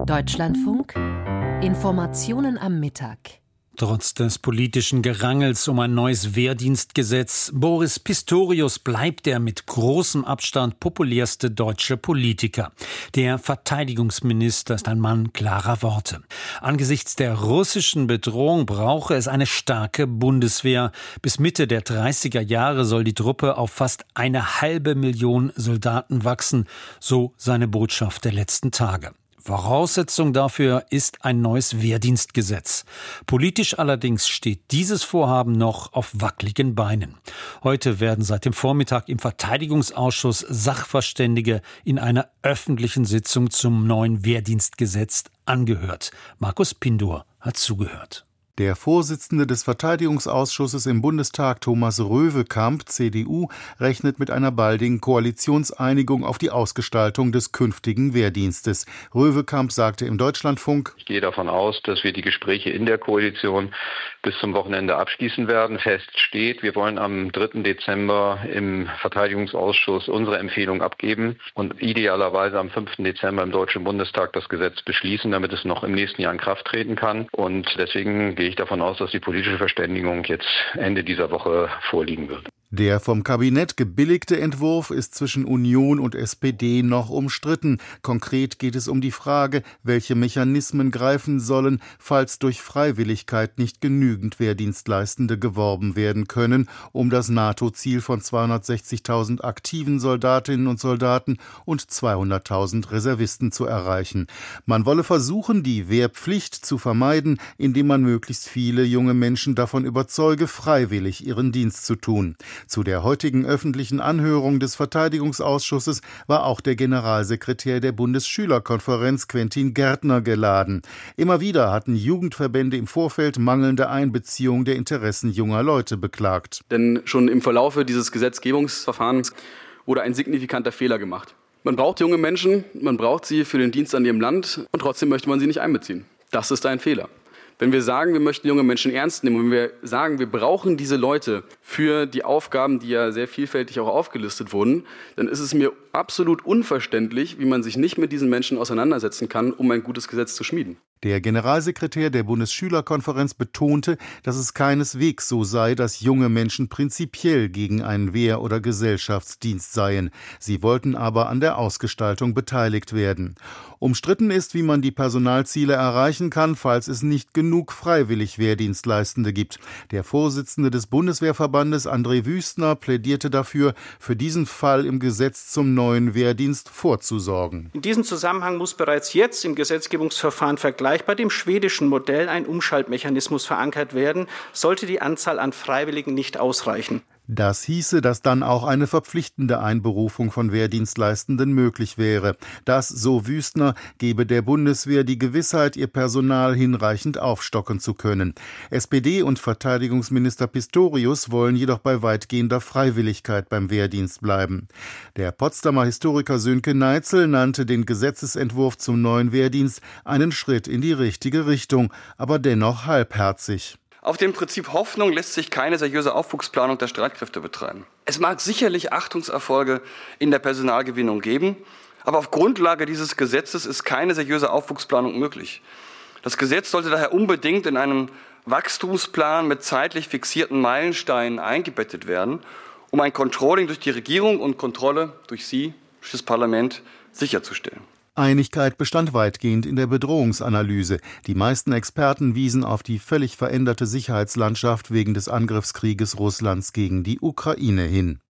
Deutschlandfunk Informationen am Mittag. Trotz des politischen Gerangels um ein neues Wehrdienstgesetz, Boris Pistorius bleibt der mit großem Abstand populärste deutsche Politiker. Der Verteidigungsminister ist ein Mann klarer Worte. Angesichts der russischen Bedrohung brauche es eine starke Bundeswehr. Bis Mitte der 30er Jahre soll die Truppe auf fast 500.000 Soldaten wachsen, so seine Botschaft der letzten Tage. Voraussetzung dafür ist ein neues Wehrdienstgesetz. Politisch allerdings steht dieses Vorhaben noch auf wackeligen Beinen. Heute werden seit dem Vormittag im Verteidigungsausschuss Sachverständige in einer öffentlichen Sitzung zum neuen Wehrdienstgesetz angehört. Markus Pindur hat zugehört. Der Vorsitzende des Verteidigungsausschusses im Bundestag, Thomas Röwekamp, CDU, rechnet mit einer baldigen Koalitionseinigung auf die Ausgestaltung des künftigen Wehrdienstes. Röwekamp sagte im Deutschlandfunk: Ich gehe davon aus, dass wir die Gespräche in der Koalition bis zum Wochenende abschließen werden. Fest steht, wir wollen am 3. Dezember im Verteidigungsausschuss unsere Empfehlung abgeben und idealerweise am 5. Dezember im Deutschen Bundestag das Gesetz beschließen, damit es noch im nächsten Jahr in Kraft treten kann. Und deswegen gehe ich davon aus, dass die politische Verständigung jetzt Ende dieser Woche vorliegen wird. Der vom Kabinett gebilligte Entwurf ist zwischen Union und SPD noch umstritten. Konkret geht es um die Frage, welche Mechanismen greifen sollen, falls durch Freiwilligkeit nicht genügend Wehrdienstleistende geworben werden können, um das NATO-Ziel von 260.000 aktiven Soldatinnen und Soldaten und 200.000 Reservisten zu erreichen. Man wolle versuchen, die Wehrpflicht zu vermeiden, indem man möglichst viele junge Menschen davon überzeuge, freiwillig ihren Dienst zu tun. Zu der heutigen öffentlichen Anhörung des Verteidigungsausschusses war auch der Generalsekretär der Bundesschülerkonferenz, Quentin Gärtner, geladen. Immer wieder hatten Jugendverbände im Vorfeld mangelnde Einbeziehung der Interessen junger Leute beklagt. Denn schon im Verlaufe dieses Gesetzgebungsverfahrens wurde ein signifikanter Fehler gemacht. Man braucht junge Menschen, man braucht sie für den Dienst an ihrem Land und trotzdem möchte man sie nicht einbeziehen. Das ist ein Fehler. Wenn wir sagen, wir möchten junge Menschen ernst nehmen und wenn wir sagen, wir brauchen diese Leute für die Aufgaben, die ja sehr vielfältig auch aufgelistet wurden, dann ist es mir absolut unverständlich, wie man sich nicht mit diesen Menschen auseinandersetzen kann, um ein gutes Gesetz zu schmieden. Der Generalsekretär der Bundesschülerkonferenz betonte, dass es keineswegs so sei, dass junge Menschen prinzipiell gegen einen Wehr- oder Gesellschaftsdienst seien. Sie wollten aber an der Ausgestaltung beteiligt werden. Umstritten ist, wie man die Personalziele erreichen kann, falls es nicht genug freiwillig Wehrdienstleistende gibt. Der Vorsitzende des Bundeswehrverbandes, André Wüstner, plädierte dafür, für diesen Fall im Gesetz zum neuen Wehrdienst vorzusorgen. In diesem Zusammenhang muss bereits jetzt im Gesetzgebungsverfahren vergleichbar dem schwedischen Modell ein Umschaltmechanismus verankert werden, sollte die Anzahl an Freiwilligen nicht ausreichen. Das hieße, dass dann auch eine verpflichtende Einberufung von Wehrdienstleistenden möglich wäre. Das, so Wüstner, gebe der Bundeswehr die Gewissheit, ihr Personal hinreichend aufstocken zu können. SPD und Verteidigungsminister Pistorius wollen jedoch bei weitgehender Freiwilligkeit beim Wehrdienst bleiben. Der Potsdamer Historiker Sönke Neitzel nannte den Gesetzesentwurf zum neuen Wehrdienst einen Schritt in die richtige Richtung, aber dennoch halbherzig. Auf dem Prinzip Hoffnung lässt sich keine seriöse Aufwuchsplanung der Streitkräfte betreiben. Es mag sicherlich Achtungserfolge in der Personalgewinnung geben, aber auf Grundlage dieses Gesetzes ist keine seriöse Aufwuchsplanung möglich. Das Gesetz sollte daher unbedingt in einen Wachstumsplan mit zeitlich fixierten Meilensteinen eingebettet werden, um ein Controlling durch die Regierung und Kontrolle durch Sie, durch das Parlament, sicherzustellen. Einigkeit bestand weitgehend in der Bedrohungsanalyse. Die meisten Experten wiesen auf die völlig veränderte Sicherheitslandschaft wegen des Angriffskrieges Russlands gegen die Ukraine hin.